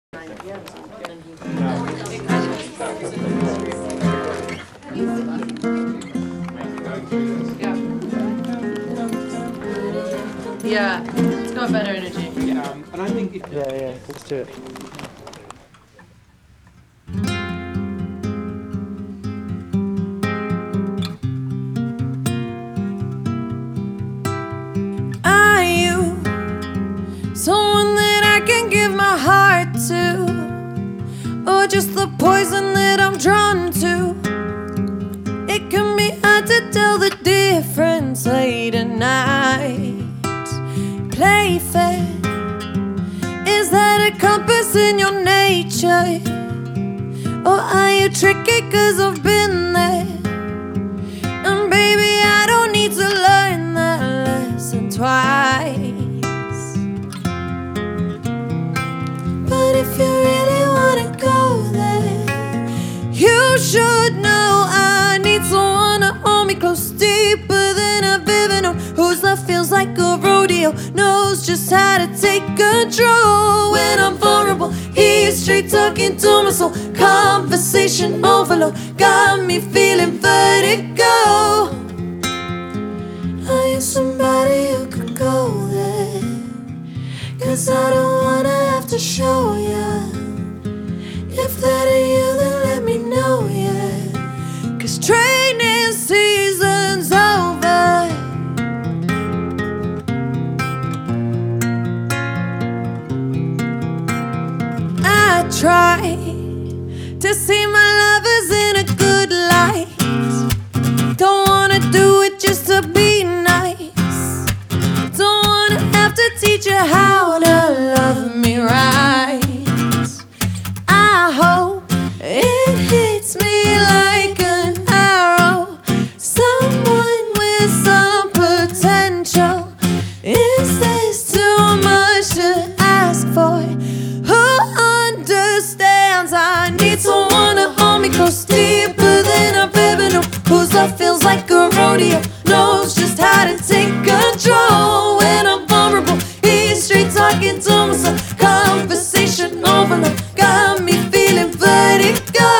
Yeah, it's got better energy. Yeah, and I think Yeah, let's do it. Are you someone that I can give my heart to, or just the poison that I'm drawn to? It can be hard to tell the difference late at night. Play fair, is that a compass in your nature? Or are you tricky 'cause I've been there? And baby, I don't need to learn that lesson twice. But if you really wanna go there, you should know I need someone to hold me close, deeper than I've ever known. Whose love feels like a rodeo, knows just how to take control. When I'm vulnerable, he's straight talking to my soul. Conversation overload, got me feeling vertigo. Are you somebody who could go there? 'Cause I don't wanna have to show ya. If that ain't you, then let me know, yeah. 'Cause training season's over. I try to see my lovers in a good light. Don't wanna do it just to be nice. Don't wanna have to teach you how to love me right. I hope it hits me like an arrow. Someone with some potential. Is this too much to ask for? Who understands? I need someone to hold me close, deeper than I've ever known. Whose love feels like a rodeo, knows just how to take control. When I'm vulnerable, he's straight talking to myself. Conversation overload, got me feeling vertigo.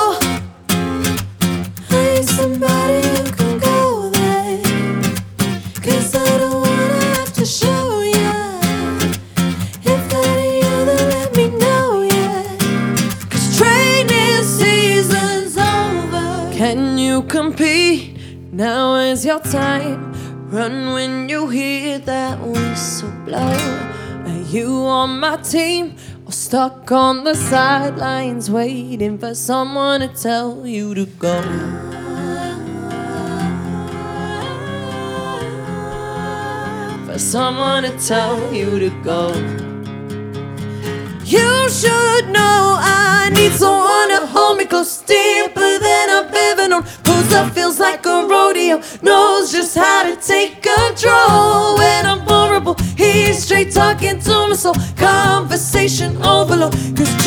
I need somebody who can go there, 'cause I don't wanna have to show ya. If that ain't you, then let me know, yeah. 'Cause training season's over. Can you compete? Now is your time. Run when you hear that whistle blow. Are you on my team, or stuck on the sidelines waiting for someone to tell you to go? For someone to tell you to go. You should know I need someone to hold me close, deeper than I've ever known. Whose love feels like a rodeo, knows just how to take control. When I'm vulnerable, he's straight talking to my soul. Conversation overload, 'cause